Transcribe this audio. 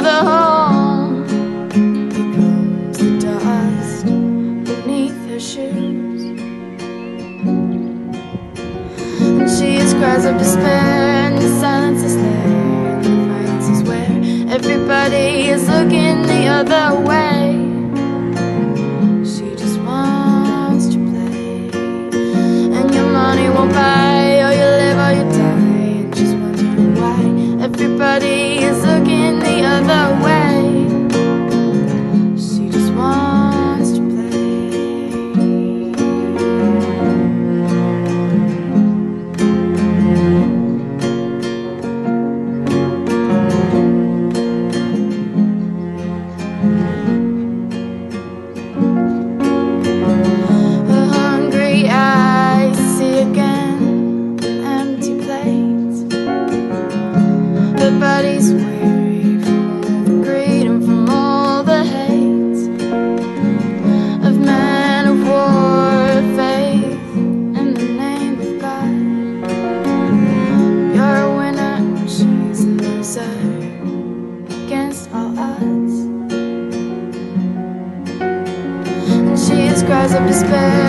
other home becomes the dust beneath her shoes. And she has cries of despair, and the silence is there, and the violence is where everybody is looking the other way. She just wants to play, and your money won't buy, or you live or you die, and just wondering why everybody is looking the other way. She just wants to play. Her hungry eyes see again an empty plate. Her body's weary from all the greed and from all the hate of man, of war, of faith in the name of God. You're a winner, she's a loser against all odds. And she has cries of despair,